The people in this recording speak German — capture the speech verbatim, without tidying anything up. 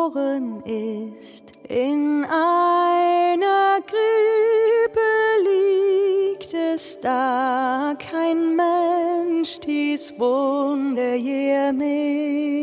geboren ist. In einer Krippe liegt es da, kein Mensch dies Wunder je mehr.